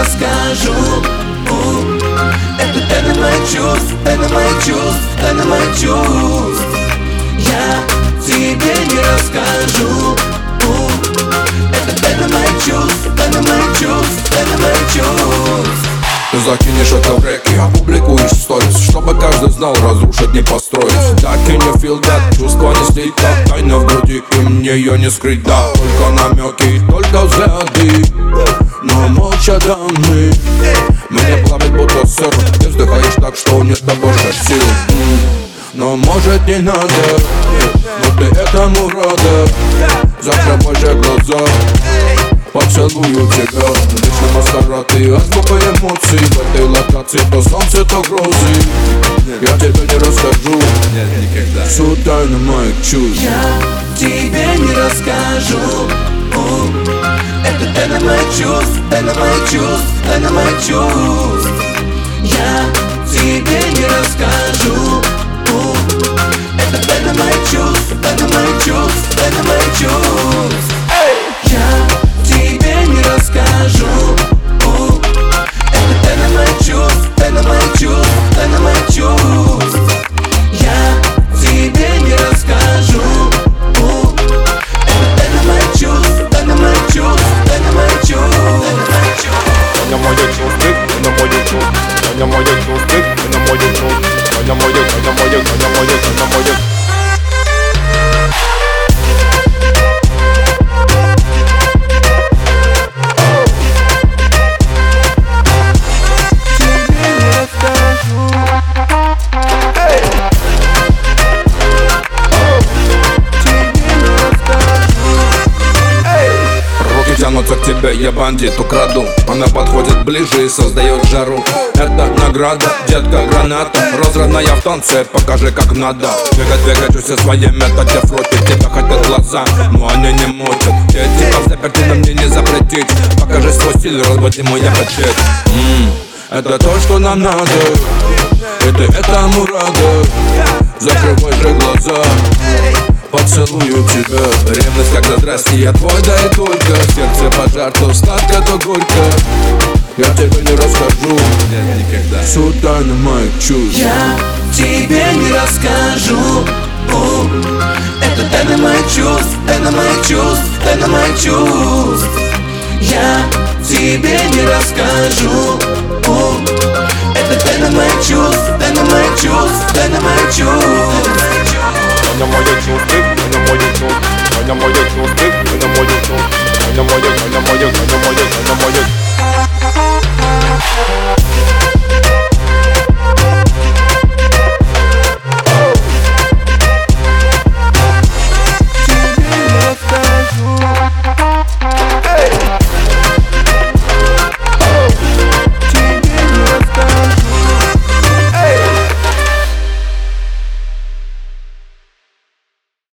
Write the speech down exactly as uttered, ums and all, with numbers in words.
расскажу. У, Это тайна моих чувств, тайна моих чувств, тайна моих чувств. Я тебе не расскажу. У, Это тайна моих чувств, тайна моих чувств, тайна моих чувств. Ты закинешь это в реки, опубликуешь сторис, чтобы каждый знал, разрушить не построить. Так и не feel that, чувства не слить, как тайна в груди, и мне ее не скрыть, да. Только намеки, только взгляды, но молча даны. Мне плавит будто сыр, ты вздыхаешь так, что нет больше сил. Но может не надо, но ты этому рада. Закрывай же глаза, поцелую тебя. Вечно маскарад и азбука эмоций. В этой локации то солнце, то грозы. Я тебе не расскажу всю тайну моих чувств. Я тебе не расскажу. У, Это тайна моих чувств, тайна моих чувств, тайна моих чувств. Я тебе не расскажу. У, Это тайна моих чувств, тайна моих чувств, тайна моих чувств. Я тебе не расскажу. У, Это тайна моих чувств, тайна моих чувств, тайна моих чувств. Я тебе не расскажу. У, Это тайна моих чувств, тайна моих чувств, тайна моих чувств. Таня моя чувствует, Таня моя чувствует, Таня моя чувствует, Таня моя чувствует, Таня моя, Таня моя, Таня моя, Таня моя. Тянутся к тебе, я бандит, украду. Она подходит ближе и создает жару. Это награда, детка, граната. Разрывная в танце, покажи как надо. Двигать, двигать, все свои методы в роте. Тебя хотят глаза, но они не мочат. Я типа заперти, но мне не запретить. Покажи свой стиль, разбуди мой аппетит. Ммм, это то, что нам надо, и ты этому рада. Закрывай же глаза, поцелую тебя. Ревность, когда здрасте, я твой, да и только. Сердце пожар, то сладко, то горько. Я тебе не расскажу всю тайну моих чувств. Я тебе не расскажу. У, Это тайна моих чувств, тайна моих чувств, тайна моих чувств. Я тебе не расскажу. У, Это тайна моих чувств,